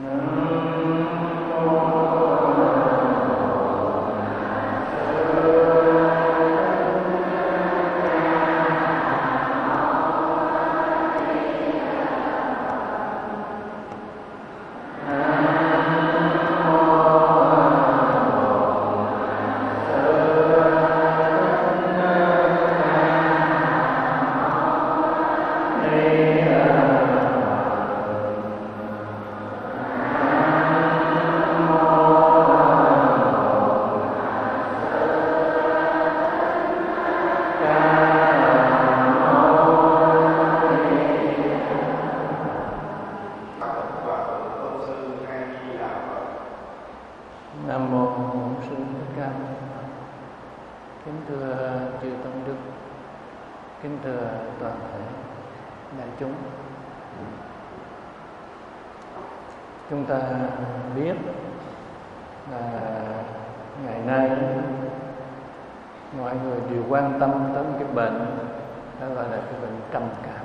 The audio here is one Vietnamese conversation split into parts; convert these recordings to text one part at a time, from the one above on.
Chúng ta biết là ngày nay mọi người đều quan tâm tới một cái bệnh, đó gọi là cái bệnh trầm cảm.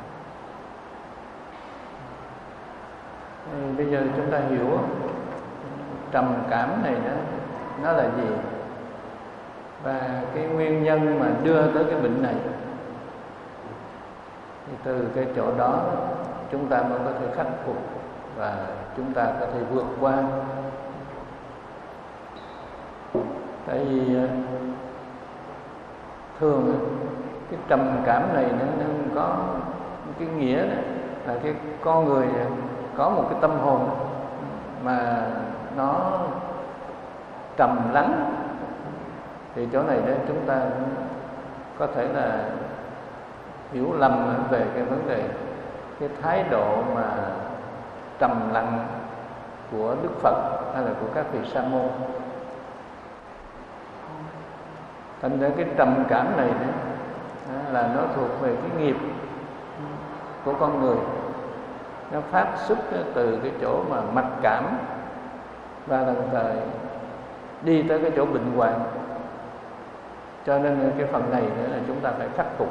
Thì bây giờ chúng ta hiểu trầm cảm này nó là gì, và cái nguyên nhân mà đưa tới cái bệnh này, thì từ cái chỗ đó chúng ta mới có thể khắc phục và chúng ta có thể vượt qua. Tại vì thường cái trầm cảm này nó có cái nghĩa là cái con người có một cái tâm hồn mà nó trầm lắng. Thì chỗ này đó chúng ta có thể là hiểu lầm về cái vấn đề cái thái độ mà trầm lặng của Đức Phật hay là của các vị sa môn. Thành ra cái trầm cảm này là nó thuộc về cái nghiệp của con người, nó phát xuất từ cái chỗ mà mặc cảm và đồng thời đi tới cái chỗ bệnh hoạn. Cho nên cái phần này nữa là chúng ta phải khắc phục.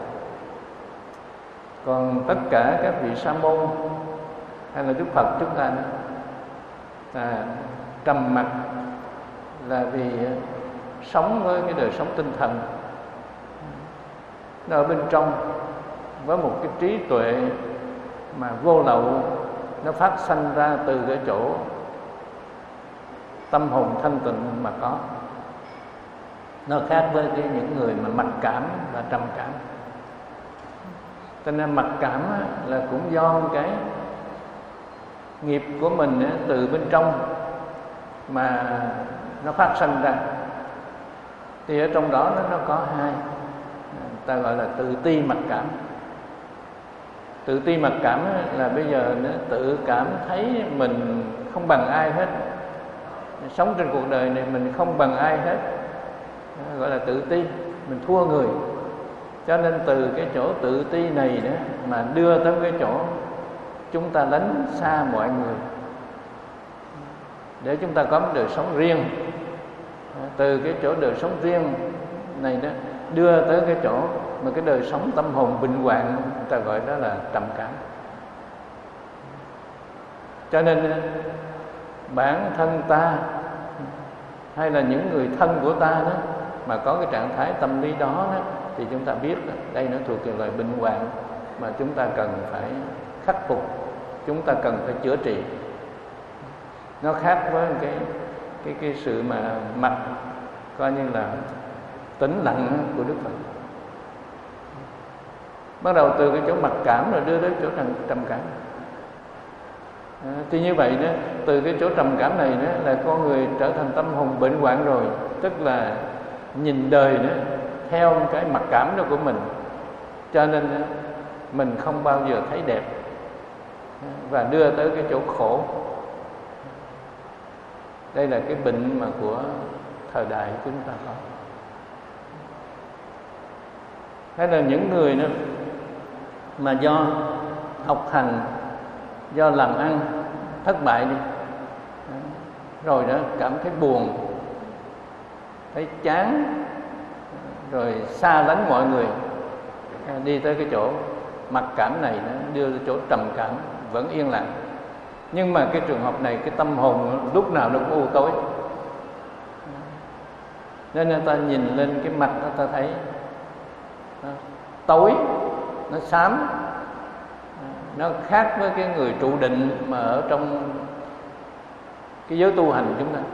Còn tất cả các vị sa môn hay là Đức Phật chúng ta trầm mặc là vì sống với cái đời sống tinh thần, nó ở bên trong với một cái trí tuệ mà vô lậu, nó phát sanh ra từ cái chỗ tâm hồn thanh tịnh mà có. Nó khác với những người mà mặc cảm và trầm cảm. Cho nên mặc cảm là cũng do cái nghiệp của mình từ bên trong mà nó phát sanh ra. Thì ở trong đó nó có hai, ta gọi là tự ti mặc cảm. Tự ti mặc cảm là bây giờ nó tự cảm thấy mình không bằng ai hết, sống trên cuộc đời này mình không bằng ai hết, gọi là tự ti, mình thua người. Cho nên từ cái chỗ tự ti này đó mà đưa tới cái chỗ chúng ta lánh xa mọi người để chúng ta có một đời sống riêng. Từ cái chỗ đời sống riêng này đó đưa tới cái chỗ mà cái đời sống tâm hồn bệnh hoạn, người ta gọi đó là trầm cảm. Cho nên bản thân ta hay là những người thân của ta đó mà có cái trạng thái tâm lý đó, thì chúng ta biết đây nó thuộc về loại bệnh hoạn mà chúng ta cần phải khắc phục, chúng ta cần phải chữa trị. Nó khác với cái sự mà mặc coi như là tĩnh lặng của Đức Phật. Bắt đầu từ cái chỗ mặc cảm rồi đưa đến chỗ trầm cảm. Thì như vậy đó, từ cái chỗ trầm cảm này đó là con người trở thành tâm hồn bệnh hoạn rồi, tức là nhìn đời đó theo cái mặc cảm đó của mình, cho nên mình không bao giờ thấy đẹp và đưa tới cái chỗ khổ. Đây là cái bệnh mà của thời đại chúng ta có. Hay là những người đó mà do học hành, do làm ăn thất bại đi, rồi đó cảm thấy buồn, thấy chán, rồi xa lánh mọi người, đi tới cái chỗ mặc cảm này, nó đưa tới chỗ trầm cảm, vẫn yên lặng. Nhưng mà cái trường hợp này, cái tâm hồn lúc nào nó cũng u tối, nên người ta nhìn lên cái mặt người ta thấy nó tối, nó xám. Nó khác với cái người trụ định mà ở trong cái giới tu hành chúng ta.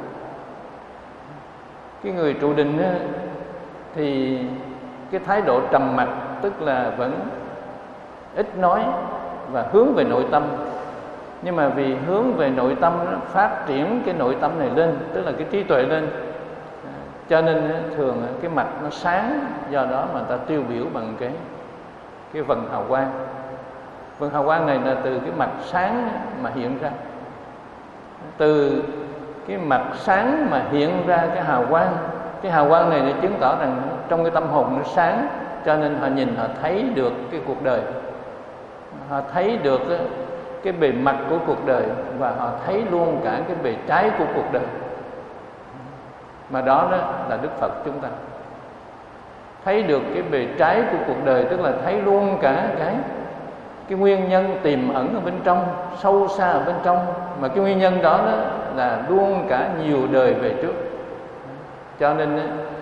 Cái người trụ định á, thì cái thái độ trầm mặc, tức là vẫn ít nói và hướng về nội tâm. Nhưng mà vì hướng về nội tâm, nó phát triển cái nội tâm này lên, tức là cái trí tuệ lên, cho nên thường cái mặt nó sáng. Do đó mà ta tiêu biểu bằng cái vầng hào quang. Vầng hào quang này là từ cái mặt sáng mà hiện ra. Từ cái mặt sáng mà hiện ra cái hào quang. Cái hào quang này để chứng tỏ rằng trong cái tâm hồn nó sáng, cho nên họ nhìn, họ thấy được cái cuộc đời, họ thấy được cái bề mặt của cuộc đời, và họ thấy luôn cả cái bề trái của cuộc đời. Mà đó là Đức Phật chúng ta. Thấy được cái bề trái của cuộc đời, tức là thấy luôn cả cái nguyên nhân tiềm ẩn ở bên trong, sâu xa ở bên trong. Mà cái nguyên nhân đó là luôn cả nhiều đời về trước. Cho nên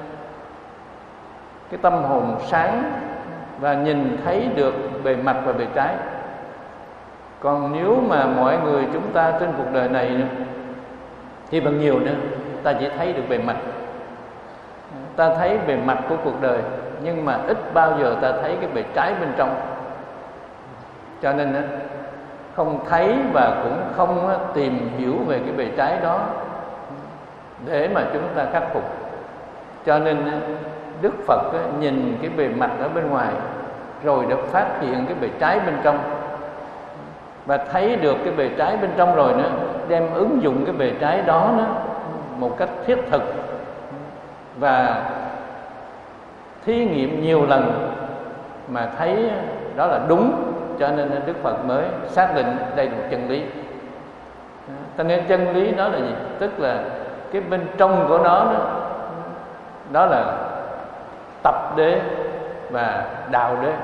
cái tâm hồn sáng và nhìn thấy được bề mặt và bề trái. Còn nếu mà mọi người chúng ta trên cuộc đời này thì bằng nhiều nữa, ta chỉ thấy được bề mặt. Ta thấy bề mặt của cuộc đời, nhưng mà ít bao giờ ta thấy cái bề trái bên trong. Cho nên không thấy và cũng không tìm hiểu về cái bề trái đó để mà chúng ta khắc phục. Cho nên Đức Phật nhìn cái bề mặt ở bên ngoài, rồi đã phát hiện cái bề trái bên trong, và thấy được cái bề trái bên trong rồi nữa, đem ứng dụng cái bề trái đó một cách thiết thực và thí nghiệm nhiều lần mà thấy đó là đúng. Cho nên Đức Phật mới xác định đây là một chân lý. Cho nên chân lý đó là gì? Tức là cái bên trong của nó đó là tập đế và đạo đế.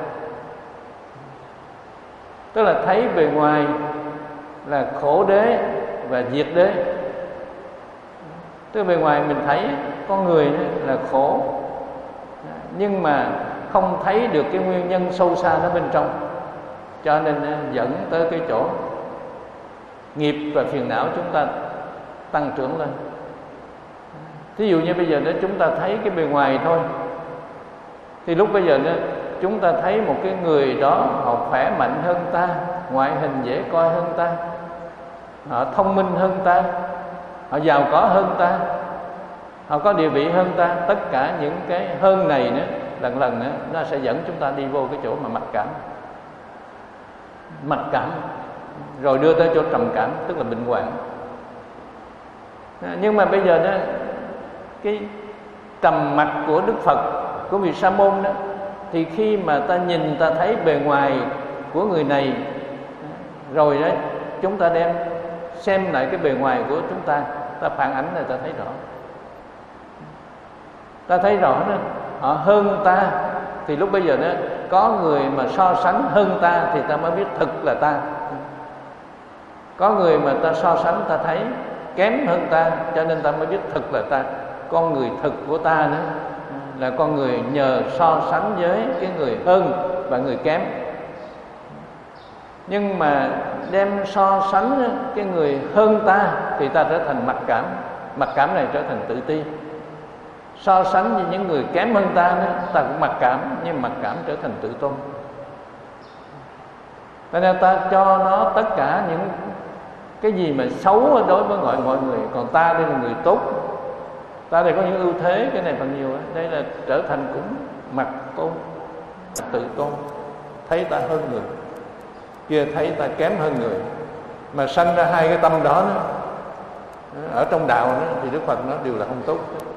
Tức là thấy bề ngoài là khổ đế và diệt đế. Tức là bề ngoài mình thấy con người là khổ, nhưng mà không thấy được cái nguyên nhân sâu xa nó bên trong, cho nên dẫn tới cái chỗ nghiệp và phiền não chúng ta tăng trưởng lên. Thí dụ như bây giờ nếu chúng ta thấy cái bề ngoài thôi, thì lúc bây giờ chúng ta thấy một cái người đó họ khỏe mạnh hơn ta, ngoại hình dễ coi hơn ta, họ thông minh hơn ta, họ giàu có hơn ta, họ có địa vị hơn ta. Tất cả những cái hơn này lần lần nó sẽ dẫn chúng ta đi vô cái chỗ mà mặc cảm, rồi đưa tới chỗ trầm cảm, tức là bệnh hoạn. Nhưng mà bây giờ cái trầm mặc của Đức Phật, của vị Sa môn đó, thì khi mà ta nhìn, ta thấy bề ngoài của người này, rồi đó chúng ta đem xem lại cái bề ngoài của chúng ta, ta phản ánh là ta thấy rõ. Ta thấy rõ đó, họ hơn ta, thì lúc bây giờ đó có người mà so sánh hơn ta thì ta mới biết thực là ta. Có người mà ta so sánh ta thấy kém hơn ta, cho nên ta mới biết thực là ta. Con người thực của ta nữa là con người nhờ so sánh với cái người hơn và người kém. Nhưng mà đem so sánh cái người hơn ta thì ta trở thành mặc cảm. Mặc cảm này trở thành tự ti. So sánh với những người kém hơn ta ta cũng mặc cảm, nhưng mặc cảm trở thành tự tôn. Cho nên ta cho nó tất cả những cái gì mà xấu đối với mọi người, còn ta đây là người tốt, ta đây có những ưu thế, cái này phần nhiều. Đây là trở thành cũng mặc tôn, tự tôn, thấy ta hơn người, kia thấy ta kém hơn người, mà sanh ra hai cái tâm đó ở trong đạo thì Đức Phật nói đều là không tốt.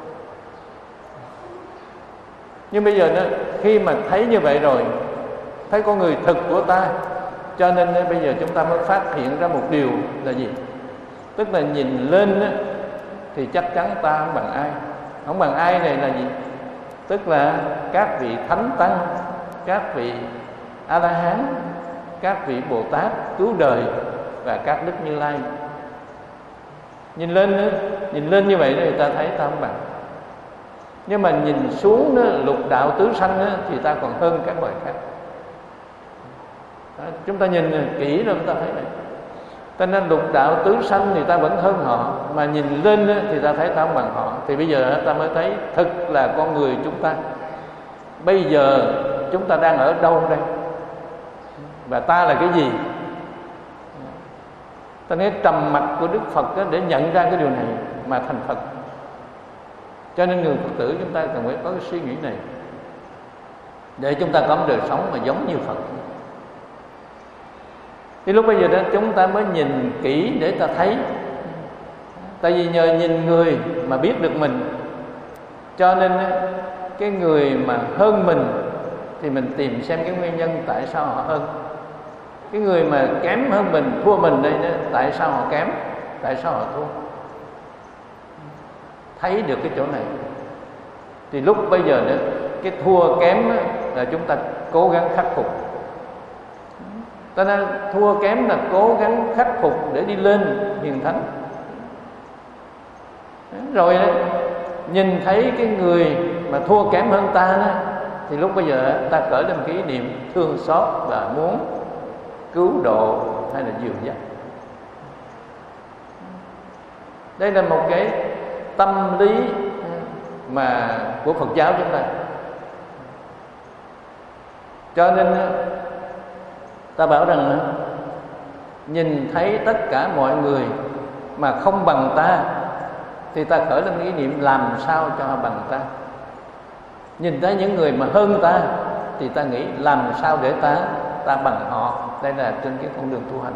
Nhưng bây giờ khi mà thấy như vậy rồi, thấy con người thực của ta, cho nên bây giờ chúng ta mới phát hiện ra một điều là gì? Tức là nhìn lên thì chắc chắn ta không bằng ai. Không bằng ai này là gì? Tức là các vị thánh tăng, các vị A-la-hán, các vị Bồ Tát cứu đời, và các đức Như Lai. Nhìn lên như vậy thì ta thấy ta không bằng. Nhưng mà nhìn xuống đó, lục đạo tứ sanh đó, thì ta còn hơn các loài khác. Đó, chúng ta nhìn kỹ rồi chúng ta thấy này. Cho nên lục đạo tứ sanh thì ta vẫn hơn họ, mà nhìn lên đó, thì ta thấy ta không bằng họ. Thì bây giờ ta mới thấy thực là con người chúng ta. Bây giờ chúng ta đang ở đâu đây? Và ta là cái gì? Ta nói trầm mặc của Đức Phật đó, để nhận ra cái điều này mà thành Phật. Cho nên người Phật tử chúng ta cần phải có cái suy nghĩ này, để chúng ta có một đời sống mà giống như Phật. Thì lúc bây giờ đó chúng ta mới nhìn kỹ để ta thấy. Tại vì nhờ nhìn người mà biết được mình, cho nên cái người mà hơn mình thì mình tìm xem cái nguyên nhân tại sao họ hơn. Cái người mà kém hơn mình, thua mình đây đó, tại sao họ kém, tại sao họ thua. Thấy được cái chỗ này thì lúc bây giờ đó, cái thua kém đó, là chúng ta cố gắng khắc phục. Ta nên thua kém là cố gắng khắc phục để đi lên hiền thánh. Rồi đó, nhìn thấy cái người mà thua kém hơn ta đó, thì lúc bây giờ ta khởi lên cái ý niệm thương xót và muốn cứu độ hay là dìu dắt. Đây là một cái tâm lý mà của Phật giáo chúng ta. Cho nên ta bảo rằng nhìn thấy tất cả mọi người mà không bằng ta, thì ta khởi lên ý niệm làm sao cho họ bằng ta. Nhìn thấy những người mà hơn ta thì ta nghĩ làm sao để ta bằng họ. Đây là trên cái con đường tu hành.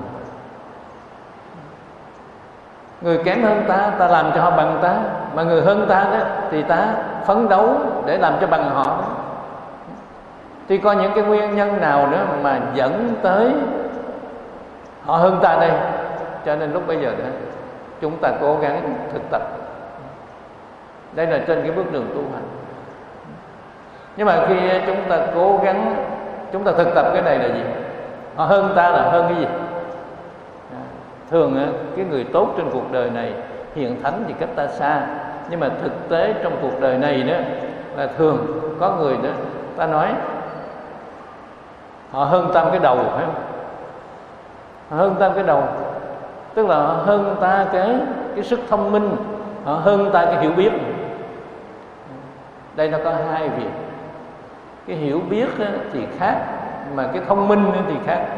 Người kém hơn ta làm cho họ bằng ta. Mà người hơn ta đó thì ta phấn đấu để làm cho bằng họ. Thì có những cái nguyên nhân nào đó mà dẫn tới họ hơn ta đây. Cho nên lúc bây giờ đó chúng ta cố gắng thực tập. Đây là trên cái bước đường tu hành. Nhưng mà khi chúng ta cố gắng, chúng ta thực tập cái này là gì? Họ hơn ta là hơn cái gì? Thường cái người tốt trên cuộc đời này, hiền thánh thì cách ta xa. Nhưng mà thực tế trong cuộc đời này đó là thường có người đó ta nói họ hơn ta cái đầu, phải không? Họ hơn ta cái đầu, tức là họ hơn ta cái sức thông minh, họ hơn ta cái hiểu biết. Đây nó có hai việc. Cái hiểu biết thì khác, mà cái thông minh thì khác.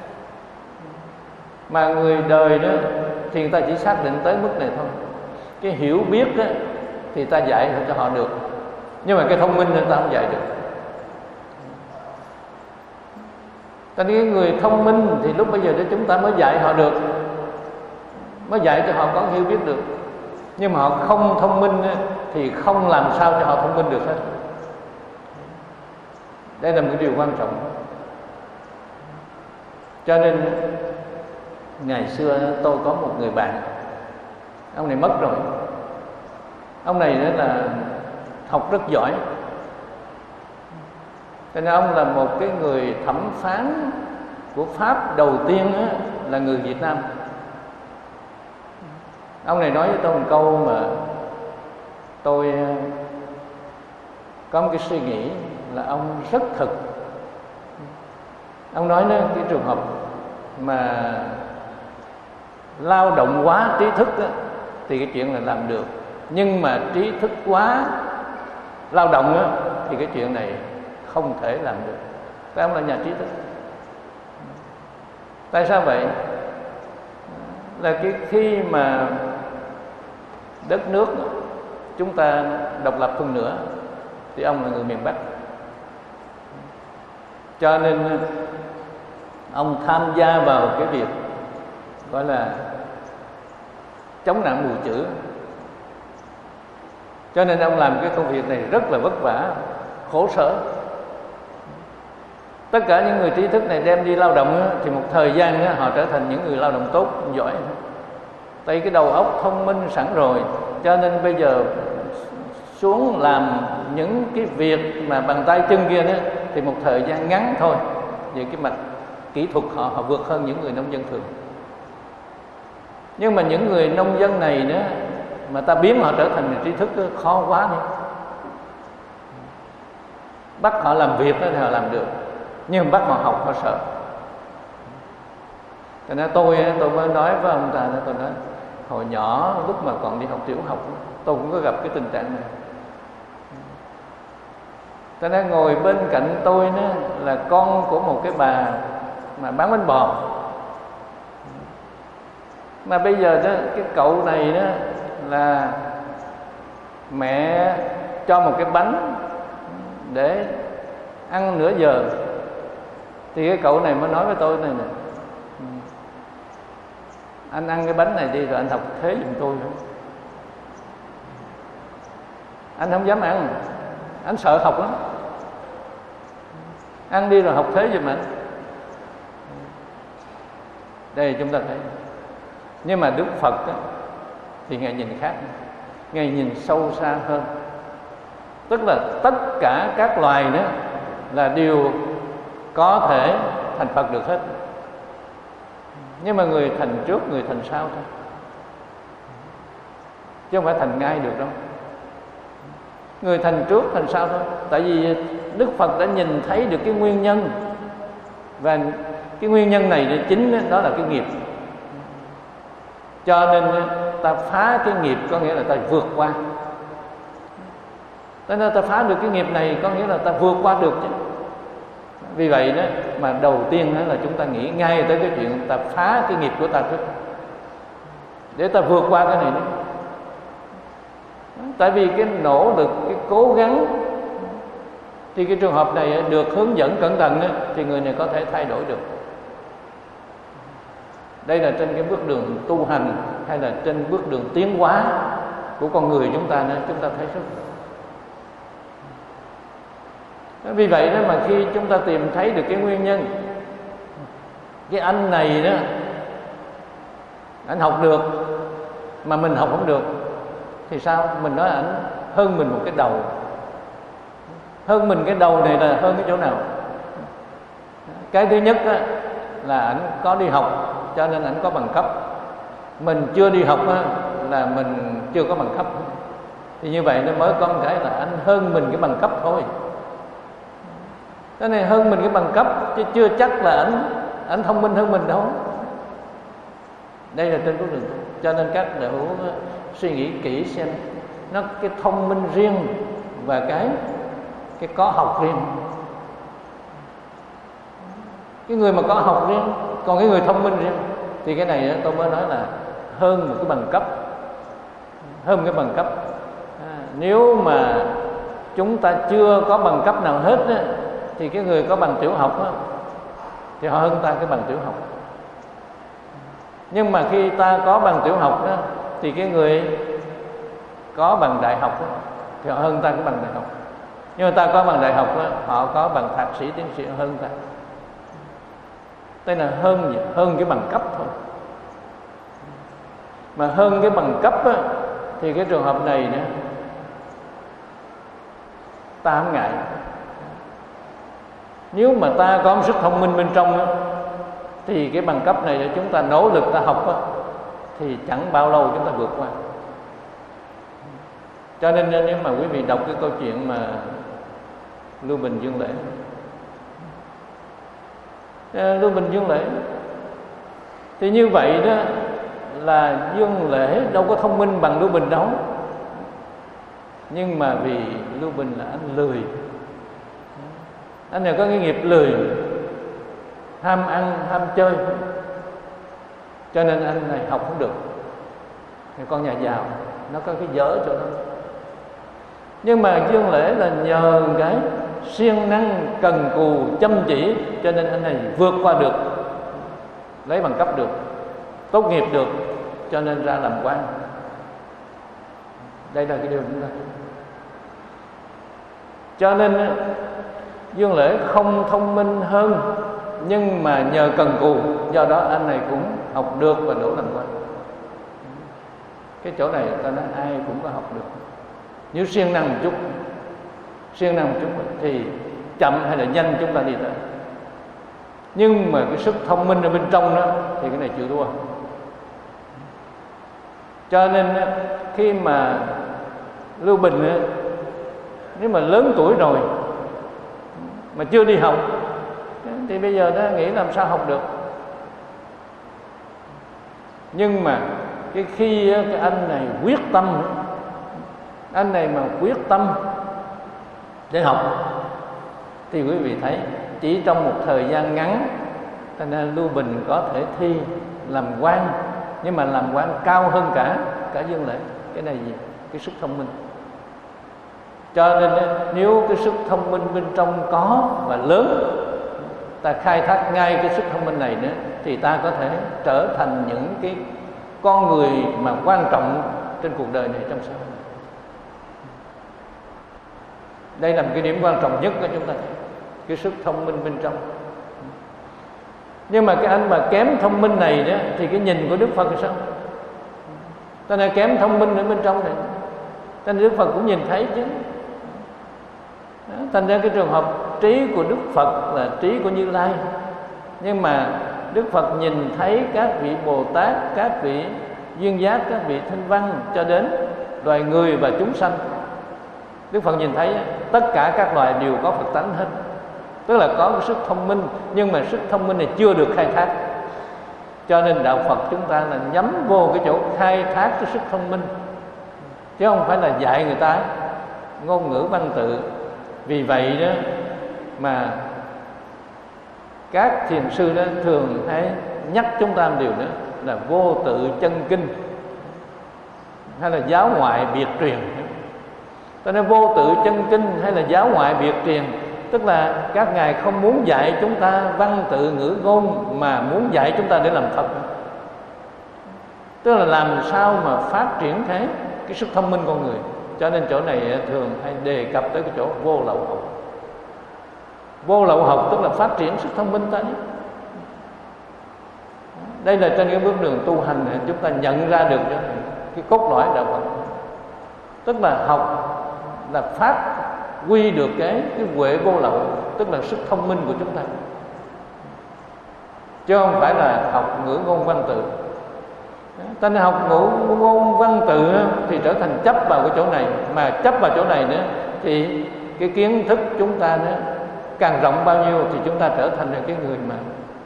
Mà người đời đó thì người ta chỉ xác định tới mức này thôi. Cái hiểu biết đó, thì ta dạy cho họ được, nhưng mà cái thông minh người ta không dạy được. Cho nên cái người thông minh thì lúc bây giờ đó chúng ta mới dạy họ được, mới dạy cho họ có hiểu biết được. Nhưng mà họ không thông minh thì không làm sao cho họ thông minh được hết. Đây là một điều quan trọng. Cho nên ngày xưa tôi có một người bạn, ông này mất rồi. Ông này đó là học rất giỏi, cho nên ông là một cái người thẩm phán của Pháp đầu tiên đó, là người Việt Nam. Ông này nói với tôi một câu mà tôi có một cái suy nghĩ là ông rất thực. Ông nói đó, cái trường hợp mà lao động quá trí thức đó, thì cái chuyện là làm được. Nhưng mà trí thức quá lao động đó, thì cái chuyện này không thể làm được. Tại ông là nhà trí thức. Tại sao vậy? Là khi mà đất nước chúng ta độc lập hơn nữa thì ông là người miền Bắc, cho nên ông tham gia vào cái việc gọi là chống nạn mù chữ. Cho nên ông làm cái công việc này rất là vất vả, khổ sở. Tất cả những người trí thức này đem đi lao động thì một thời gian họ trở thành những người lao động tốt, giỏi. Tại cái đầu óc thông minh sẵn rồi, cho nên bây giờ xuống làm những cái việc mà bằng tay chân kia đó, thì một thời gian ngắn thôi, về cái mặt kỹ thuật họ vượt hơn những người nông dân thường. Nhưng mà những người nông dân này nữa mà ta biến họ trở thành trí thức khó quá đi. Bắt họ làm việc thì họ làm được, nhưng bắt họ học họ sợ. Cho nên tôi mới nói với ông ta, tôi nói hồi nhỏ lúc mà còn đi học tiểu học tôi cũng có gặp cái tình trạng này. Cho nên ngồi bên cạnh tôi đó là con của một cái bà mà bán bánh bò. Mà bây giờ đó cái cậu này đó là mẹ cho một cái bánh để ăn nửa giờ, thì cái cậu này mới nói với tôi này nè: anh ăn cái bánh này đi rồi anh học thế giùm tôi. Anh không dám ăn, anh sợ học lắm. Ăn đi rồi học thế giùm anh. Đây chúng ta thấy. Nhưng mà Đức Phật đó, thì Ngài nhìn khác, Ngài nhìn sâu xa hơn. Tức là tất cả các loài đó là đều có thể thành Phật được hết, nhưng mà người thành trước người thành sau thôi, chứ không phải thành ngay được đâu. Người thành trước thành sau thôi. Tại vì Đức Phật đã nhìn thấy được cái nguyên nhân, và cái nguyên nhân này chính đó là cái nghiệp. Cho nên ta phá cái nghiệp có nghĩa là ta vượt qua. Cho nên ta phá được cái nghiệp này có nghĩa là ta vượt qua được chứ. Vì vậy đó mà đầu tiên đó là chúng ta nghĩ ngay tới cái chuyện ta phá cái nghiệp của ta trước, để ta vượt qua cái này đó. Tại vì cái nỗ lực, cái cố gắng, thì cái trường hợp này được hướng dẫn cẩn thận đó, thì người này có thể thay đổi được. Đây là trên cái bước đường tu hành hay là trên bước đường tiến hóa của con người chúng ta nữa, chúng ta thấy rất. Vì vậy đó mà khi chúng ta tìm thấy được cái nguyên nhân, cái anh này đó anh học được mà mình học không được, thì sao? Mình nói ảnh hơn mình một cái đầu. Hơn mình cái đầu này là hơn cái chỗ nào? Cái thứ nhất á, là ảnh có đi học cho nên ảnh có bằng cấp. Mình chưa đi học á, là mình chưa có bằng cấp. Thì như vậy nó mới có một cái là anh hơn mình cái bằng cấp thôi. Cái này hơn mình cái bằng cấp, chứ chưa chắc là ảnh thông minh hơn mình đâu. Đây là trên bước đường. Cho nên các đạo hữu suy nghĩ kỹ xem, nó cái thông minh riêng và cái có học riêng. Cái người mà có học riêng, còn cái người thông minh riêng, thì cái này tôi mới nói là hơn một cái bằng cấp. Hơn một cái bằng cấp. Nếu mà chúng ta chưa có bằng cấp nào hết á, thì cái người có bằng tiểu học á, thì họ hơn ta cái bằng tiểu học. Nhưng mà khi ta có bằng tiểu học đó, thì cái người có bằng đại học đó, thì họ hơn ta cái bằng đại học. Nhưng mà ta có bằng đại học đó, họ có bằng thạc sĩ tiến sĩ hơn ta. Đây là hơn cái bằng cấp thôi. Mà hơn cái bằng cấp á, thì cái trường hợp này nữa ta không ngại. Nếu mà ta có một sức thông minh bên trong đó, thì cái bằng cấp này để chúng ta nỗ lực ta học đó, thì chẳng bao lâu chúng ta vượt qua. Cho nên nếu mà quý vị đọc cái câu chuyện mà Lưu Bình Dương Lễ, Lưu Bình Dương Lễ, thì như vậy đó là Dương Lễ đâu có thông minh bằng Lưu Bình đâu. Nhưng mà vì Lưu Bình là anh lười, anh này có cái nghiệp lười, ham ăn, ham chơi, cho nên anh này học không được. Thì con nhà giàu nó có cái dở chỗ đó. Nhưng mà Dương Lễ là nhờ cái siêng năng, cần cù, chăm chỉ, cho nên anh này vượt qua được, lấy bằng cấp được, tốt nghiệp được, cho nên ra làm quan. Đây là cái điều chúng ta. Cho nên Dương Lễ không thông minh hơn, nhưng mà nhờ cần cù, do đó anh này cũng học được và đỗ làm quan. Cái chỗ này ta nói ai cũng có học được. Nếu siêng năng một chút, thì chậm hay là nhanh chúng ta đi tới. Nhưng mà cái sức thông minh ở bên trong đó thì cái này chịu thua. Cho nên khi mà Lưu Bình nếu mà lớn tuổi rồi mà chưa đi học thì bây giờ nó nghĩ làm sao học được. Nhưng mà khi cái anh này quyết tâm, anh này mà quyết tâm để học thì quý vị thấy chỉ trong một thời gian ngắn, cho nên Lưu Bình có thể thi làm quan, nhưng mà làm quan cao hơn cả Dương Lễ. Cái này gì? Cái sức thông minh. Cho nên nếu cái sức thông minh bên trong có và lớn, ta khai thác ngay cái sức thông minh này nữa, thì ta có thể trở thành những cái con người mà quan trọng trên cuộc đời này trong xã hội. Đây là một cái điểm quan trọng nhất của chúng ta, cái sức thông minh bên trong. Nhưng mà cái anh mà kém thông minh này đó, thì cái nhìn của Đức Phật là sao? Ta này kém thông minh ở bên trong này, ta Đức Phật cũng nhìn thấy chứ. Thành ra cái trường hợp trí của Đức Phật là trí của Như Lai, nhưng mà Đức Phật nhìn thấy các vị Bồ Tát, các vị duyên giác, các vị thanh văn, cho đến loài người và chúng sanh. Đức Phật nhìn thấy tất cả các loài đều có Phật tánh hết, tức là có cái sức thông minh, nhưng mà sức thông minh này chưa được khai thác. Cho nên đạo Phật chúng ta là nhắm vô cái chỗ khai thác cái sức thông minh, chứ không phải là dạy người ta ngôn ngữ văn tự. Vì vậy đó mà các thiền sư đó thường hay nhắc chúng ta một điều nữa là vô tự chân kinh, hay là giáo ngoại biệt truyền. Cho nên vô tự chân kinh hay là giáo ngoại biệt truyền, tức là các ngài không muốn dạy chúng ta văn tự ngữ ngôn, mà muốn dạy chúng ta để làm Phật. Tức là làm sao mà phát triển cái sức thông minh con người. Cho nên chỗ này thường hay đề cập tới cái chỗ vô lậu học. Vô lậu học tức là phát triển sức thông minh ta. Đây là trên cái bước đường tu hành này, chúng ta nhận ra được cái cốt lõi đạo Phật. Tức là học là phát huy được cái huệ vô lậu, tức là sức thông minh của chúng ta, chứ không phải là học ngữ ngôn văn tự. Ta nên học ngữ ngôn văn tự thì trở thành chấp vào cái chỗ này, mà chấp vào chỗ này nữa thì cái kiến thức chúng ta nữa càng rộng bao nhiêu thì chúng ta trở thành cái người mà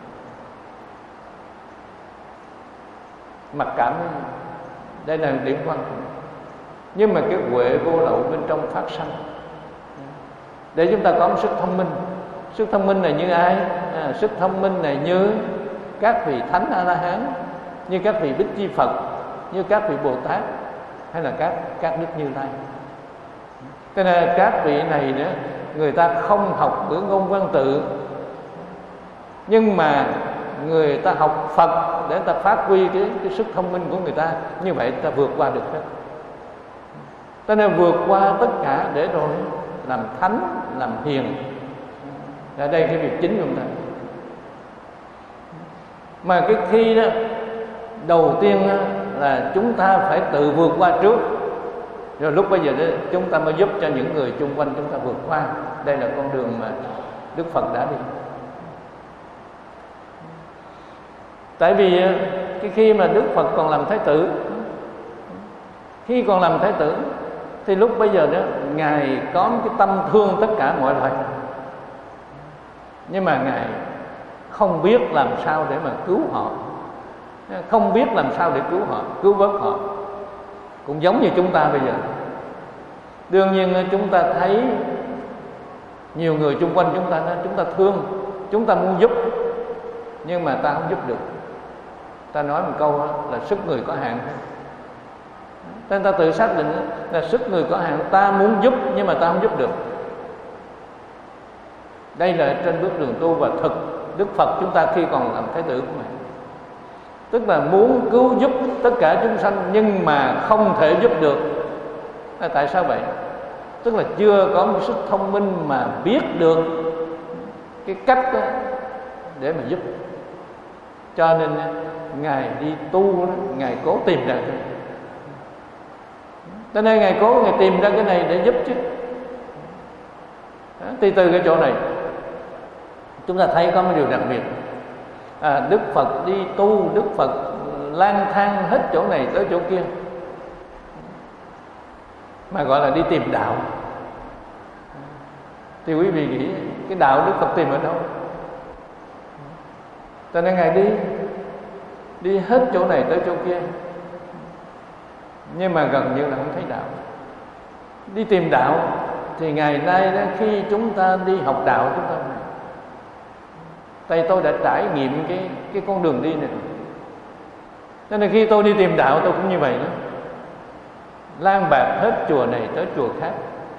mặc cảm. Đây là điểm quan trọng. Nhưng mà cái huệ vô lậu bên trong phát sanh để chúng ta có một sức thông minh. Sức thông minh này như ai? Sức thông minh này như các vị Thánh A-la-hán, như các vị Bích Chi Phật, như các vị Bồ Tát, hay là các Đức Như Lai. Cho nên các vị này nữa, người ta không học ngữ ngôn văn tự, nhưng mà người ta học Phật để ta phát huy cái sức thông minh của người ta. Như vậy ta vượt qua được hết. Cho nên vượt qua tất cả để rồi làm thánh, làm hiền. Ở đây cái việc chính của chúng ta. Mà cái khi đó đầu tiên là chúng ta phải tự vượt qua trước, rồi lúc bây giờ đó chúng ta mới giúp cho những người chung quanh chúng ta vượt qua. Đây là con đường mà Đức Phật đã đi. Tại vì cái khi mà Đức Phật còn làm Thái tử, khi còn làm Thái tử thì lúc bây giờ đó Ngài có cái tâm thương tất cả mọi loài, nhưng mà Ngài không biết làm sao để mà cứu họ, không biết làm sao để cứu họ, cứu vớt họ. Cũng giống như chúng ta bây giờ. Đương nhiên chúng ta thấy nhiều người chung quanh chúng ta thương, chúng ta muốn giúp, nhưng mà ta không giúp được. Ta nói một câu là sức người có hạn. Nên ta tự xác định là sức người có hạn, ta muốn giúp nhưng mà ta không giúp được. Đây là trên bước đường tu và thực Đức Phật chúng ta khi còn làm Thái tử của mình, tức là muốn cứu giúp tất cả chúng sanh nhưng mà không thể giúp được. Tại sao vậy? Tức là chưa có một sức thông minh mà biết được cái cách để mà giúp. Cho nên Ngài đi tu, Ngài cố tìm ra cái. Cho nên Ngài cố Ngài tìm ra cái này để giúp chứ. Thì từ cái chỗ này chúng ta thấy có một điều đặc biệt. Đức Phật đi tu, Đức Phật lang thang hết chỗ này tới chỗ kia, mà gọi là đi tìm đạo. Thì quý vị nghĩ cái đạo Đức Phật tìm ở đâu? Cho nên Ngài đi hết chỗ này tới chỗ kia, nhưng mà gần như là không thấy đạo. Đi tìm đạo thì ngày nay đó, khi chúng ta đi học đạo, chúng ta tại tôi đã trải nghiệm cái con đường đi này. Cho nên khi tôi đi tìm đạo, tôi cũng như vậy đó, lang bạt hết chùa này tới chùa khác,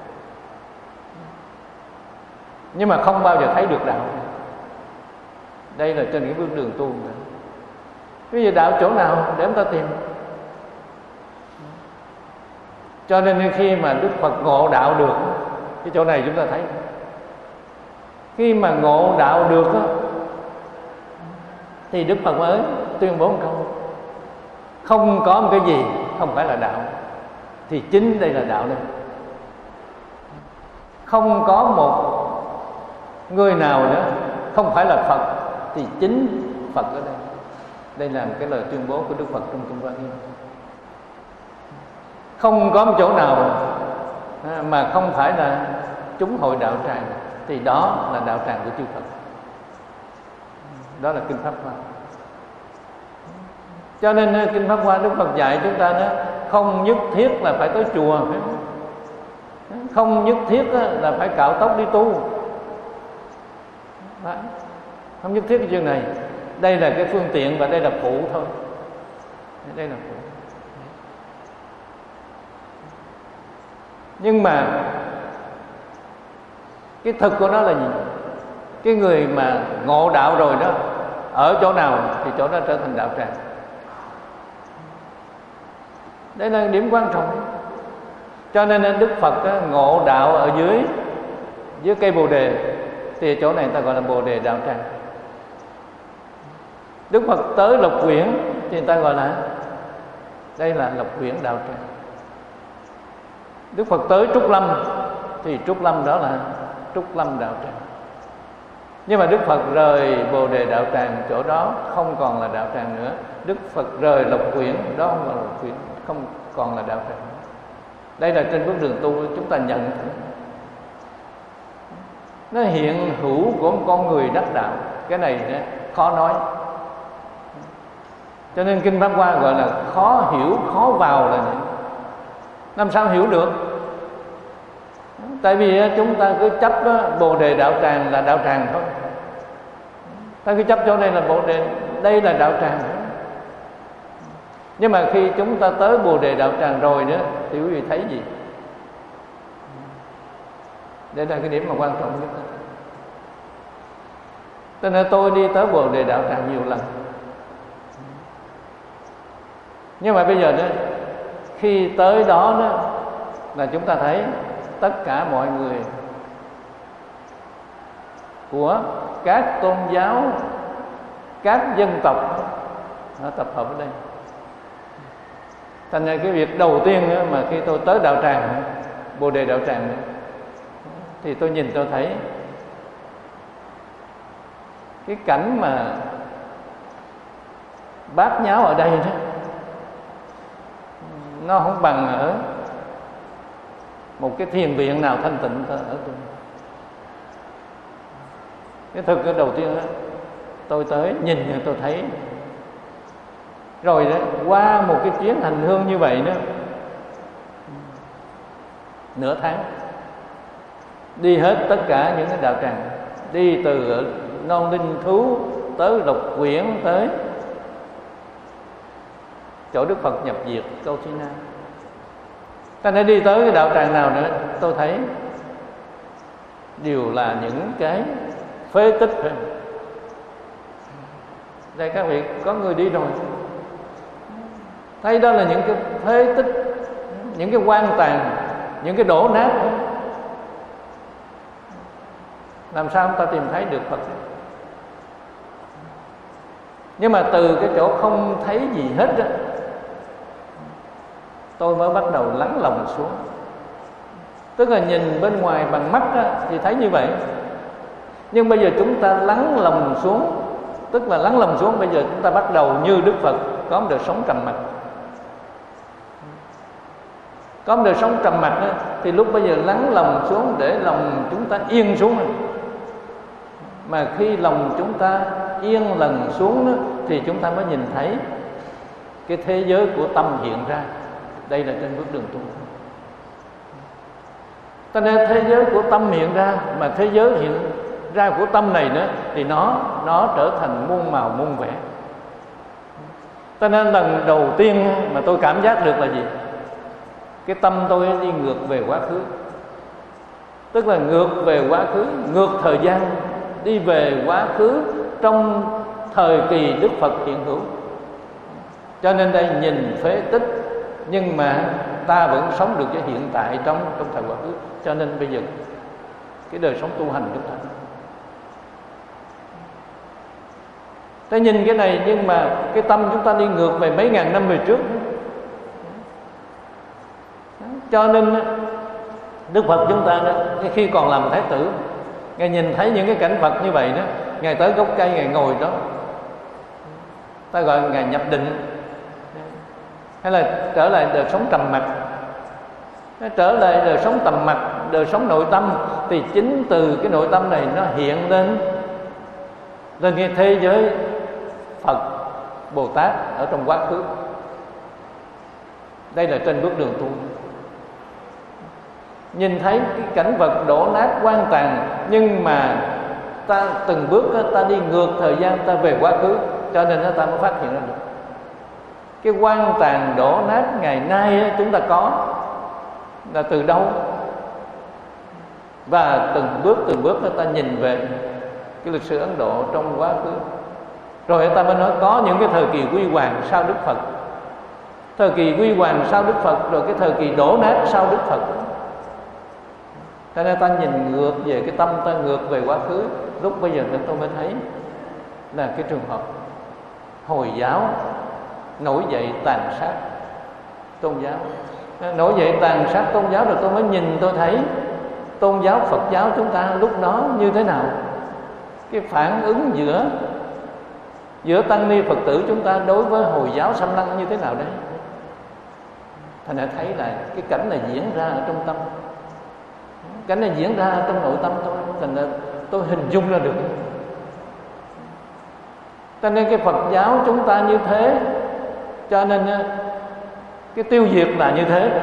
nhưng mà không bao giờ thấy được đạo. Đây là trên cái bước đường tu nữa. Bây giờ đạo chỗ nào để chúng ta tìm? Cho nên khi mà Đức Phật ngộ đạo được, cái chỗ này chúng ta thấy, khi mà ngộ đạo được thì Đức Phật mới tuyên bố một câu: không có một cái gì không phải là đạo, thì chính đây là đạo đây. Không có một người nào nữa không phải là Phật, thì chính Phật ở đây. Đây là một cái lời tuyên bố của Đức Phật trong Kinh Hoa Nghiêm. Không có một chỗ nào mà không phải là chúng hội đạo tràng, thì đó là đạo tràng của chư Phật. Đó là Kinh Pháp Hoa. Cho nên Kinh Pháp Hoa Đức Phật dạy chúng ta đó, không nhất thiết là phải tới chùa, không nhất thiết là phải cạo tóc đi tu. Đấy. Không nhất thiết cái chuyện này. Đây là cái phương tiện và đây là phụ thôi. Đây là phụ. Nhưng mà cái thực của nó là gì? Cái người mà ngộ đạo rồi đó, ở chỗ nào thì chỗ đó trở thành đạo tràng. Đây là điểm quan trọng. Cho nên Đức Phật ngộ đạo ở dưới cây Bồ Đề, thì chỗ này ta gọi là Bồ Đề đạo tràng. Đức Phật tới Lộc Quyển thì người ta gọi là đây là Lộc Quyển đạo tràng. Đức Phật tới Trúc Lâm thì Trúc Lâm đó là Trúc Lâm đạo tràng. Nhưng mà Đức Phật rời Bồ Đề đạo tràng, chỗ đó không còn là đạo tràng nữa. Đức Phật rời Lộc Quyển, đó không còn là Lộc Quyển, không còn là đạo tràng. Đây là trên bước đường tu chúng ta nhận thấy nó hiện hữu của một con người đắc đạo. Cái này khó nói. Cho nên Kinh Pháp Hoa gọi là khó hiểu, khó vào là vậy. Làm sao hiểu được? Tại vì chúng ta cứ chấp Bồ Đề đạo tràng là đạo tràng thôi. Ta cứ chấp chỗ này là Bồ Đề, đây là đạo tràng. Nhưng mà khi chúng ta tới Bồ Đề đạo tràng rồi nữa thì quý vị thấy gì? Đây là cái điểm mà quan trọng nhất. Cho nên tôi đi tới Bồ Đề đạo tràng nhiều lần. Nhưng mà bây giờ đó, khi tới đó là chúng ta thấy tất cả mọi người của các tôn giáo, các dân tộc nó tập hợp ở đây. Thành ra cái việc đầu tiên mà khi tôi tới đạo tràng, Bồ Đề đạo tràng, thì tôi nhìn tôi thấy cái cảnh mà bát nháo ở đây đó, nó không bằng ở một cái thiền viện nào thanh tịnh ở tôi. Cái thực cái đầu tiên đó, tôi tới nhìn tôi thấy rồi đó, qua một cái chuyến hành hương như vậy đó, nửa tháng đi hết tất cả những cái đạo tràng, đi từ Non Linh Thú tới Lộc Quyển, tới chỗ Đức Phật nhập diệt Câu Chi Na. Ta đã đi tới cái đạo tràng nào nữa, tôi thấy đều là những cái phế tích. Đây các vị có người đi rồi, thấy đó là những cái phế tích, những cái quan tàn, những cái đổ nát. Làm sao chúng ta tìm thấy được Phật? Nhưng mà từ cái chỗ không thấy gì hết đó, tôi mới bắt đầu lắng lòng xuống. Tức là nhìn bên ngoài bằng mắt đó, thì thấy như vậy. Nhưng bây giờ chúng ta lắng lòng xuống, tức là lắng lòng xuống, bây giờ chúng ta bắt đầu như Đức Phật có một đời sống trầm mặc. Có một đời sống trầm mặc đó, thì lúc bây giờ lắng lòng xuống để lòng chúng ta yên xuống rồi. Mà khi lòng chúng ta yên lần xuống đó, thì chúng ta mới nhìn thấy cái thế giới của tâm hiện ra. Đây là trên bước đường tu. Cho nên thế giới của tâm hiện ra, mà thế giới hiện ra của tâm này nữa, thì nó trở thành muôn màu muôn vẻ. Cho nên lần đầu tiên mà tôi cảm giác được là gì? Cái tâm tôi đi ngược về quá khứ. Tức là ngược về quá khứ, ngược thời gian, đi về quá khứ trong thời kỳ Đức Phật hiện hữu. Cho nên đây nhìn phế tích, nhưng mà ta vẫn sống được cái hiện tại trong thời quá khứ. Cho nên bây giờ cái đời sống tu hành chúng ta, ta nhìn cái này, nhưng mà cái tâm chúng ta đi ngược về mấy ngàn năm về trước. Cho nên Đức Phật chúng ta đó, khi còn làm Thái tử, Ngài nhìn thấy những cái cảnh vật như vậy đó, Ngài tới gốc cây, Ngài ngồi đó, ta gọi Ngài nhập định, hay là trở lại đời sống trầm mặc. Trở lại đời sống trầm mặc, đời sống nội tâm, thì chính từ cái nội tâm này nó hiện lên cái thế giới Phật, Bồ Tát ở trong quá khứ. Đây là trên bước đường tu. Nhìn thấy cái cảnh vật đổ nát hoang tàn, nhưng mà ta từng bước ta đi ngược thời gian, ta về quá khứ, cho nên ta mới phát hiện ra được cái hoang tàn đổ nát ngày nay chúng ta có là từ đâu. Và từng bước ta nhìn về cái lịch sử Ấn Độ trong quá khứ, rồi ta mới nói có những cái thời kỳ huy hoàng sau Đức Phật, thời kỳ huy hoàng sau Đức Phật, rồi cái thời kỳ đổ nát sau Đức Phật. Cho nên ta nhìn ngược về cái tâm, ta ngược về quá khứ. Lúc bây giờ tôi mới thấy là cái trường hợp Hồi giáo nổi dậy tàn sát tôn giáo. Nổi dậy tàn sát tôn giáo, rồi tôi mới nhìn, tôi thấy tôn giáo Phật giáo chúng ta lúc đó như thế nào. Cái phản ứng giữa tăng ni Phật tử chúng ta đối với Hồi giáo xâm lăng như thế nào đấy. Thành ra thấy là cái cảnh này diễn ra ở trong tâm, cảnh này diễn ra trong nội tâm tôi. Thành ra tôi hình dung ra được. Cho nên cái Phật giáo chúng ta như thế, cho nên cái tiêu diệt là như thế.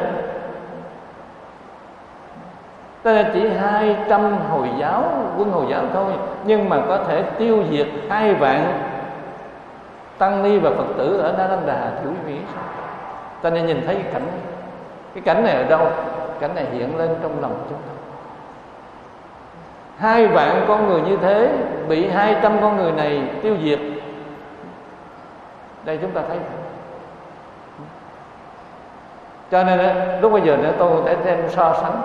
Cho nên chỉ 200 Hồi giáo, quân Hồi giáo thôi, nhưng mà có thể tiêu diệt 2 vạn tăng ni và Phật tử ở Nalanda, Thiểu Mỹ. Ta nên nhìn thấy cái cảnh này ở đâu? Cảnh này hiện lên trong lòng chúng ta. 2 vạn con người như thế bị 200 con người này tiêu diệt. Đây chúng ta thấy. Cho nên lúc bây giờ nữa tôi đã đem so sánh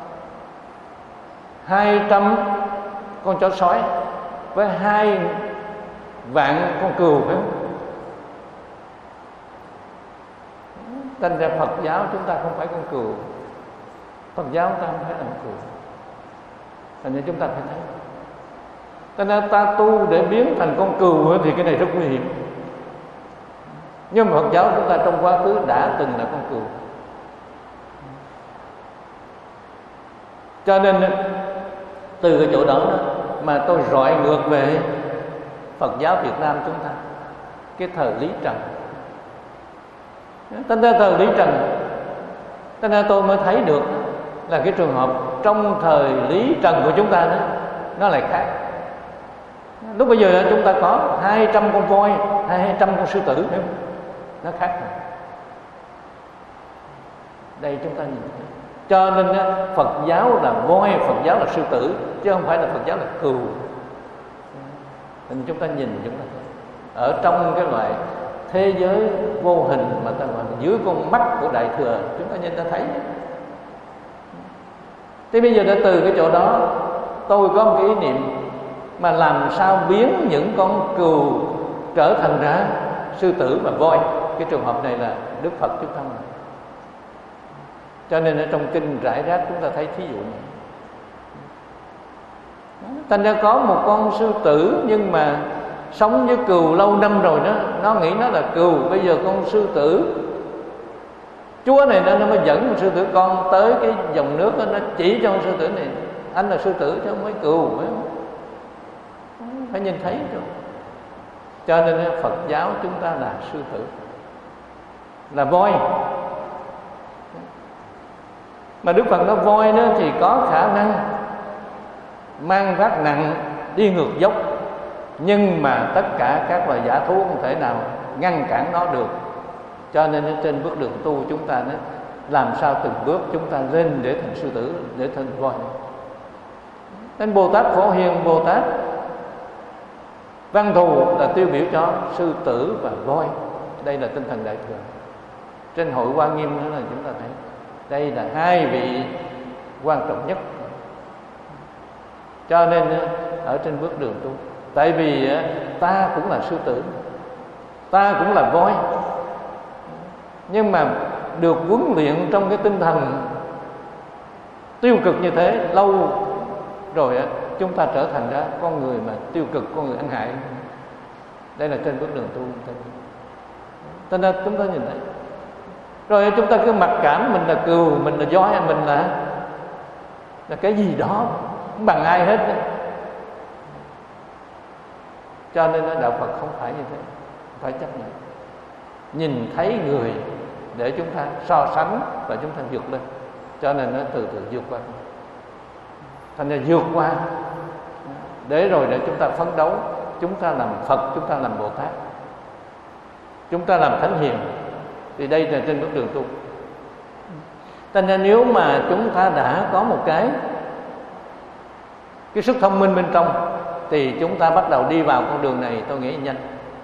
200 con chó sói với 2 vạn con cừu, phải không? Thành ra Phật giáo chúng ta không phải con cừu, Phật giáo chúng ta không phải là con cừu. Thành ra chúng ta phải thấy. Cho nên ta tu để biến thành con cừu thì cái này rất nguy hiểm. Nhưng mà Phật giáo chúng ta trong quá khứ đã từng là con cừu. Cho nên từ cái chỗ đó mà tôi rọi ngược về Phật giáo Việt Nam chúng ta, cái thời Lý Trần. Thành ra thời Lý Trần, cho nên tôi mới thấy được là cái trường hợp trong thời Lý Trần của chúng ta đó, nó lại khác. Lúc bây giờ chúng ta có 200 con voi, 200 con sư tử, nó khác rồi. Đây chúng ta nhìn thấy. Cho nên Phật giáo là voi, Phật giáo là sư tử, chứ không phải là Phật giáo là cừu. Nên chúng ta nhìn, chúng ta ở trong cái loại thế giới vô hình mà ta gọi là dưới con mắt của Đại Thừa, chúng ta nhìn ta thấy. Thế bây giờ đã từ cái chỗ đó, tôi có một cái ý niệm mà làm sao biến những con cừu trở thành ra sư tử và voi. Cái trường hợp này là Đức Phật chúng ta. Cho nên ở trong kinh rải rác chúng ta thấy thí dụ này. Thành ra có một con sư tử nhưng mà sống với cừu lâu năm rồi đó, nó nghĩ nó là cừu. Bây giờ con sư tử Chúa này nó mới dẫn con sư tử con tới cái dòng nước đó, nó chỉ cho con sư tử này anh là sư tử chứ không phải cừu, phải nhìn thấy rồi. Cho nên Phật giáo chúng ta là sư tử, là voi. Mà Đức Phật nói voi đó thì có khả năng mang vác nặng, đi ngược dốc, nhưng mà tất cả các loài dã thú không thể nào ngăn cản nó được. Cho nên trên bước đường tu chúng ta đó, làm sao từng bước chúng ta lên để thành sư tử, để thành voi. Nên Bồ Tát Phổ Hiền, Bồ Tát Văn Thù là tiêu biểu cho sư tử và voi. Đây là tinh thần đại thừa. Trên hội Hoa Nghiêm nữa là chúng ta thấy đây là hai vị quan trọng nhất. Cho nên ở trên bước đường tu, tại vì ta cũng là sư tử, ta cũng là voi, nhưng mà được huấn luyện trong cái tinh thần tiêu cực như thế lâu rồi chúng ta trở thành ra con người mà tiêu cực, con người ăn hại. Đây là trên bước đường tu. Cho nên chúng ta nhìn thấy rồi chúng ta cứ mặc cảm mình là cừu, mình là voi, mình là cái gì đó không bằng ai hết. Cho nên đạo Phật không phải như thế, phải chấp nhận nhìn thấy người để chúng ta so sánh và chúng ta vượt lên. Cho nên nó từ từ vượt qua, thành ra vượt qua để rồi để chúng ta phấn đấu, chúng ta làm Phật, chúng ta làm Bồ Tát, chúng ta làm Thánh Hiền. Thì đây là trên bước đường tu. Cho nên nếu mà chúng ta đã có một cái sức thông minh bên trong thì chúng ta bắt đầu đi vào con đường này, tôi nghĩ nhanh.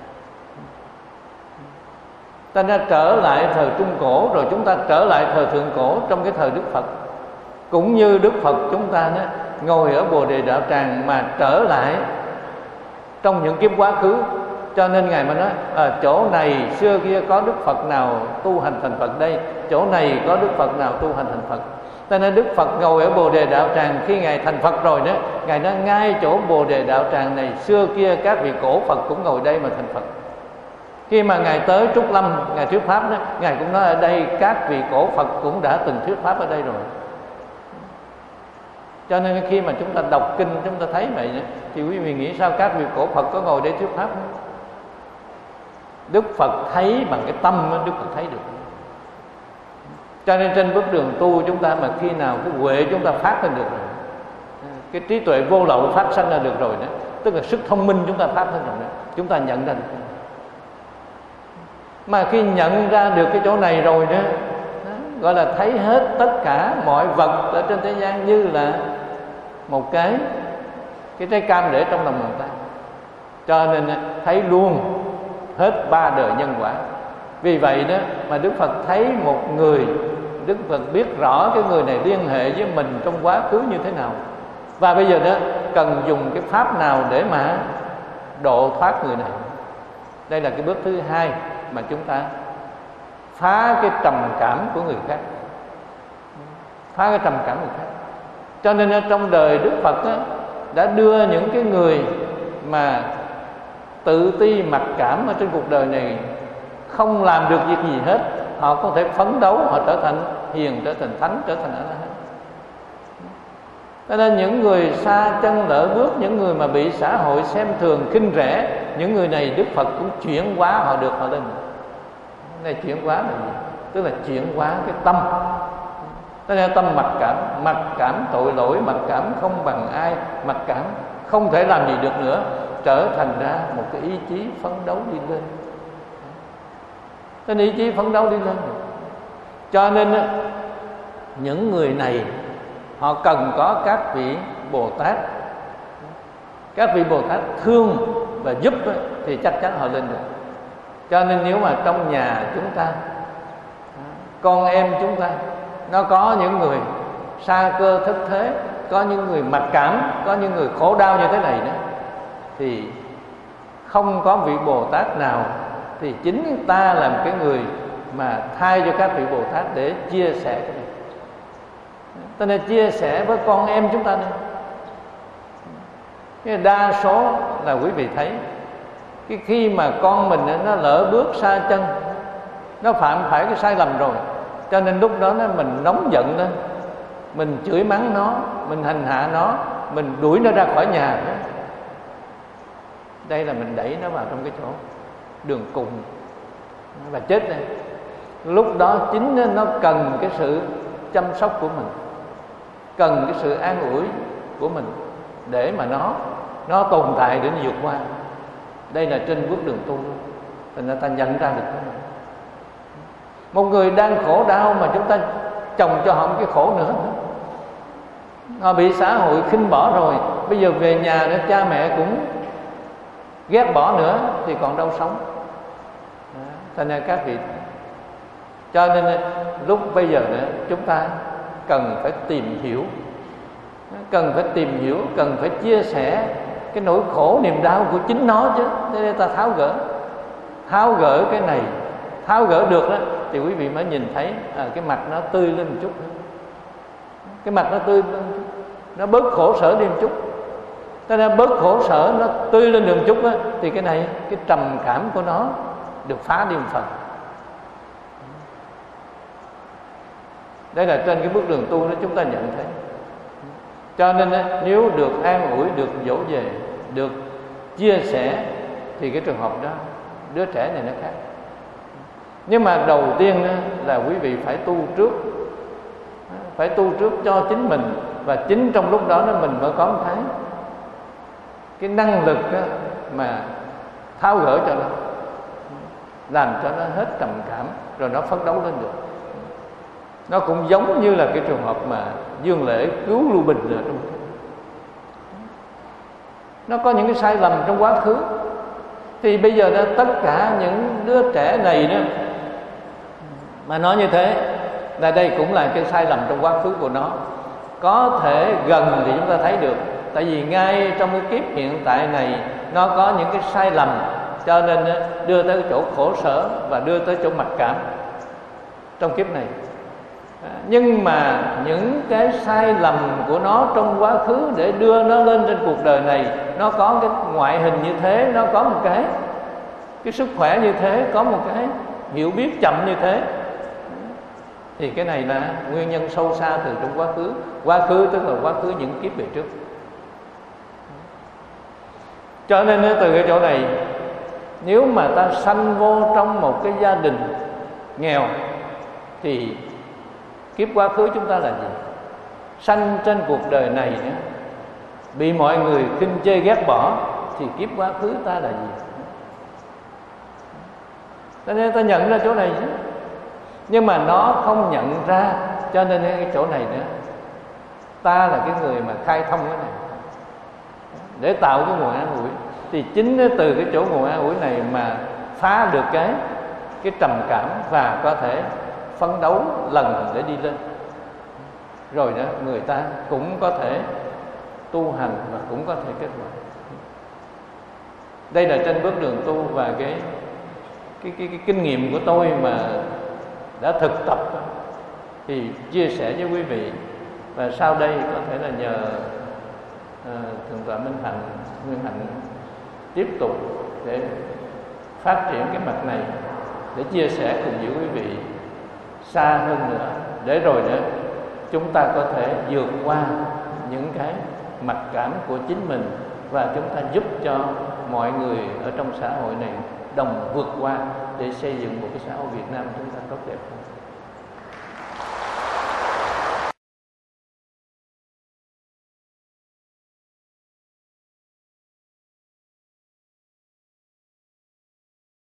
Ta nên trở lại thời Trung Cổ, rồi chúng ta trở lại thời Thượng Cổ trong cái thời Đức Phật. Cũng như Đức Phật chúng ta đó, ngồi ở Bồ Đề Đạo Tràng mà trở lại trong những kiếp quá khứ. Cho nên Ngài mà nói chỗ này xưa kia có Đức Phật nào tu hành thành Phật đây, chỗ này có Đức Phật nào tu hành thành Phật. Cho nên Đức Phật ngồi ở Bồ Đề Đạo Tràng, khi Ngài thành Phật rồi đó, Ngài nói ngay chỗ Bồ Đề Đạo Tràng này xưa kia các vị cổ Phật cũng ngồi đây mà thành Phật. Khi mà Ngài tới Trúc Lâm, Ngài thuyết Pháp đó, Ngài cũng nói ở đây các vị cổ Phật cũng đã từng thuyết Pháp ở đây rồi. Cho nên khi mà chúng ta đọc kinh, chúng ta thấy vậy đó, thì quý vị nghĩ sao các vị cổ Phật có ngồi đây thuyết Pháp không? Đức Phật thấy bằng cái tâm đó, Đức Phật thấy được. Cho nên trên bước đường tu chúng ta mà khi nào cái huệ chúng ta phát lên được rồi, cái trí tuệ vô lậu phát sinh ra được rồi đó, tức là sức thông minh chúng ta phát lên rồi đó, chúng ta nhận ra được. Mà khi nhận ra được cái chỗ này rồi đó, gọi là thấy hết tất cả mọi vật ở trên thế gian như là một cái trái cam để trong lòng bàn tay. Cho nên thấy luôn hết ba đời nhân quả. Vì vậy đó mà Đức Phật thấy một người, Đức Phật biết rõ cái người này liên hệ với mình trong quá khứ như thế nào, và bây giờ đó cần dùng cái pháp nào để mà độ thoát người này. Đây là cái bước thứ hai mà chúng ta phá cái trầm cảm của người khác, phá cái trầm cảm người khác. Cho nên trong đời Đức Phật đó, đã đưa những cái người mà tự ti mặc cảm ở trên cuộc đời này không làm được việc gì hết, họ có thể phấn đấu, họ trở thành hiền, trở thành thánh, trở thành A-la-hán. Cho nên những người xa chân lỡ bước, những người mà bị xã hội xem thường khinh rẻ, những người này Đức Phật cũng chuyển hóa họ được, họ lên. Cái này chuyển hóa là gì? Tức là chuyển hóa cái tâm. Tức là tâm mặc cảm tội lỗi, mặc cảm không bằng ai, mặc cảm không thể làm gì được nữa, trở thành ra một cái ý chí phấn đấu đi lên. Cái ý chí phấn đấu đi lên. Cho nên những người này họ cần có các vị Bồ Tát. Các vị Bồ Tát thương và giúp thì chắc chắn họ lên được. Cho nên nếu mà trong nhà chúng ta, con em chúng ta, nó có những người sa cơ thất thế, có những người mặc cảm, có những người khổ đau như thế này đó, thì không có vị Bồ Tát nào, thì chính ta làm cái người mà thay cho các vị Bồ Tát để chia sẻ cái này. Cho nên chia sẻ với con em chúng ta nữa. Cái đa số là quý vị thấy cái khi mà con mình nó lỡ bước xa chân, nó phạm phải cái sai lầm rồi, Cho nên lúc đó mình nóng giận lên, mình chửi mắng nó, mình hành hạ nó, mình đuổi nó ra khỏi nhà. Đây là mình đẩy nó vào trong cái chỗ đường cùng và chết đây. Lúc đó chính nó cần cái sự chăm sóc của mình, cần cái sự an ủi của mình để mà nó tồn tại, để nó vượt qua. Đây là trên bước đường tu, thì người ta nhận ra được cái này. Một người đang khổ đau mà chúng ta chồng cho họ một cái khổ nữa, họ bị xã hội khinh bỏ rồi, bây giờ về nhà nữa cha mẹ cũng ghét bỏ nữa thì còn đâu sống. Thành ra các vị, cho nên lúc bây giờ nữa chúng ta cần phải tìm hiểu, cần phải tìm hiểu, cần phải chia sẻ cái nỗi khổ niềm đau của chính nó chứ, để ta tháo gỡ cái này. Tháo gỡ được đó thì quý vị mới nhìn thấy cái mặt nó tươi lên một chút, cái mặt nó tươi lên một chút, nó bớt khổ sở đi một chút. Cho nên bớt khổ sở, nó tươi lên được một chút đó, thì cái này, cái trầm cảm của nó được phá đi một phần. Đây là trên cái bước đường tu đó chúng ta nhận thấy. Cho nên nếu được an ủi, được dỗ về, được chia sẻ thì cái trường hợp đó đứa trẻ này nó khác. Nhưng mà đầu tiên là quý vị phải tu trước, phải tu trước cho chính mình, và chính trong lúc đó mình mới có một cái năng lực mà tháo gỡ cho nó, làm cho nó hết trầm cảm, rồi nó phấn đấu lên được. Nó cũng giống như là cái trường hợp mà Dương Lễ cứu Lưu Bình rồi. Nó có những cái sai lầm trong quá khứ, thì bây giờ tất cả những đứa trẻ này đó mà nói như thế là đây cũng là cái sai lầm trong quá khứ của nó. Có thể gần thì chúng ta thấy được, tại vì ngay trong cái kiếp hiện tại này nó có những cái sai lầm, cho nên đưa tới cái chỗ khổ sở và đưa tới chỗ mặc cảm trong kiếp này. Nhưng mà những cái sai lầm của nó trong quá khứ để đưa nó lên trên cuộc đời này, nó có cái ngoại hình như thế, nó có một cái sức khỏe như thế, có một cái hiểu biết chậm như thế, thì cái này là nguyên nhân sâu xa từ trong quá khứ. Quá khứ tức là quá khứ những kiếp về trước. Cho nên từ cái chỗ này, nếu mà ta sanh vô trong một cái gia đình nghèo thì kiếp quá khứ chúng ta là gì? Sanh trên cuộc đời này nữa, bị mọi người khinh chê ghét bỏ, thì kiếp quá khứ ta là gì? Cho nên ta nhận ra chỗ này chứ. Nhưng mà nó không nhận ra, cho nên cái chỗ này nữa, ta là cái người mà khai thông cái này để tạo cái nguồn an ủi. Thì chính từ cái chỗ nguồn an ủi này mà phá được cái trầm cảm, và có thể phấn đấu lần để đi lên. Rồi đó người ta cũng có thể tu hành và cũng có thể kết quả. Đây là trên bước đường tu, và cái kinh nghiệm của tôi mà đã thực tập thì chia sẻ với quý vị. Và sau đây có thể là nhờ Thượng tọa Minh Hạnh, Nguyên Hạnh tiếp tục để phát triển cái mặt này, để chia sẻ cùng với quý vị xa hơn nữa, để rồi nữa chúng ta có thể vượt qua những cái mặc cảm của chính mình, và chúng ta giúp cho mọi người ở trong xã hội này đồng vượt qua để xây dựng một cái xã hội Việt Nam chúng ta tốt đẹp hơn.